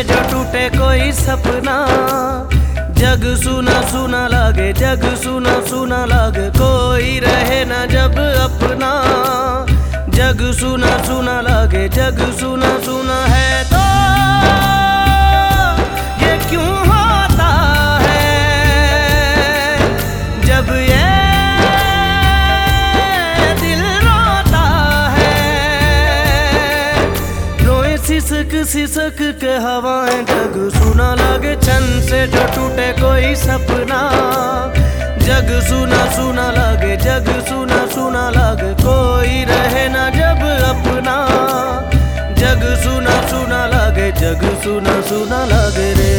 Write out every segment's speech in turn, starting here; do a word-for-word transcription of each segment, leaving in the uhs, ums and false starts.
से जो टूटे कोई सपना। जग सुना सुना लागे, जग सुना सुना लागे, कोई रहे ना जब अपना। जग सुना सुना लागे, जग सुना सुना है तो ये क्यों होता है जब ये दिल रोता है। रोए सिसक सिसक के हवाएं, जग सुना लागे छन से जो टूटे कोई सपना। जग सुना सुना लागे, जग सुना सुना लागे, कोई रहे ना जब अपना। जग सुना सुना लागे, जग सुना सुना लागे रे।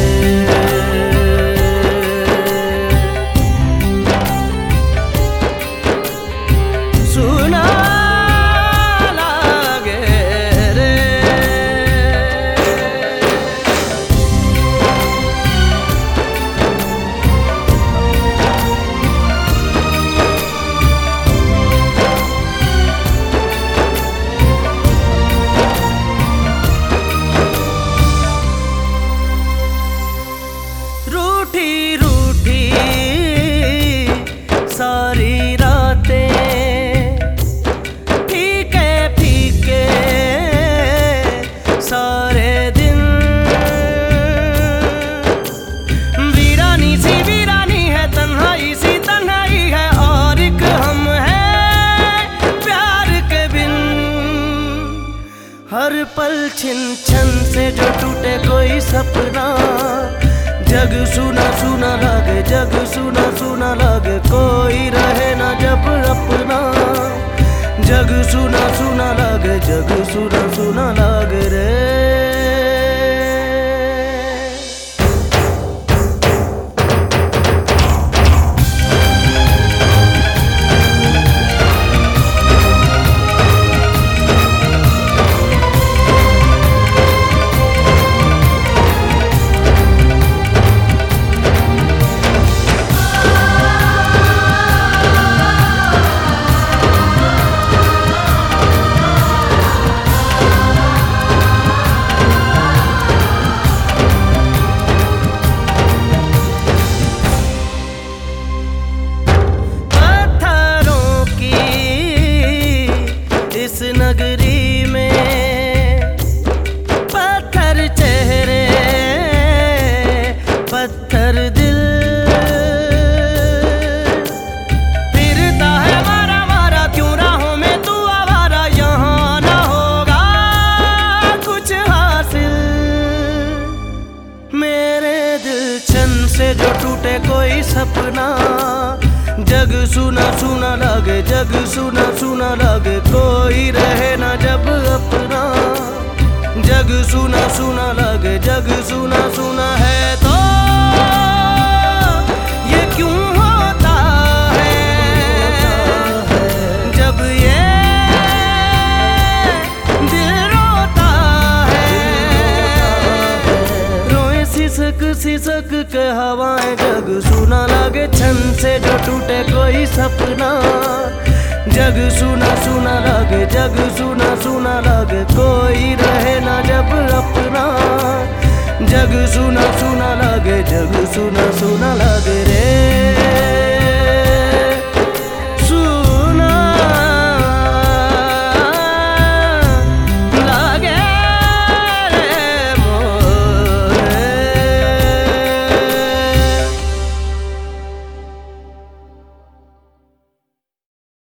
सुना सारी रातें फीके फीके सारे दिन। वीरानी सी वीरानी है, तन्हाई सी तन्हाई है, और एक हम है प्यार के बिन। हर पल छिन छन से जो टूटे कोई सपना। जग सुना सुना लागे, जग सुना सुना लागे, कोई रहे ना जब अपना। जग सुना सुना लागे, जग सुना सुना लागे रे। इस नगरी में पत्थर चेहरे, पत्थर दिल। फिरता है मारा मारा, क्यों राहों में तू आवारा, यहाँ ना होगा कुछ हासिल। मेरे दिल छन से जो टूटे कोई सपना। जग सुना सुना लागे, जग सुना सुना लागे, कोई रहे ना जब अपना। जग सुना सुना लागे, जग सुना सुना है तो ये क्यों होता है जब ये दिल रोता है। रोए सिसक सिसक के हवाएं, जग सुना लागे छन से जो टूटे कोई सपना। जग सुना सुना लागे, जग सुना सुना लागे, कोई रहे ना जब अपना। जग सुना सुना लागे, जग सुना सुना लागे रे।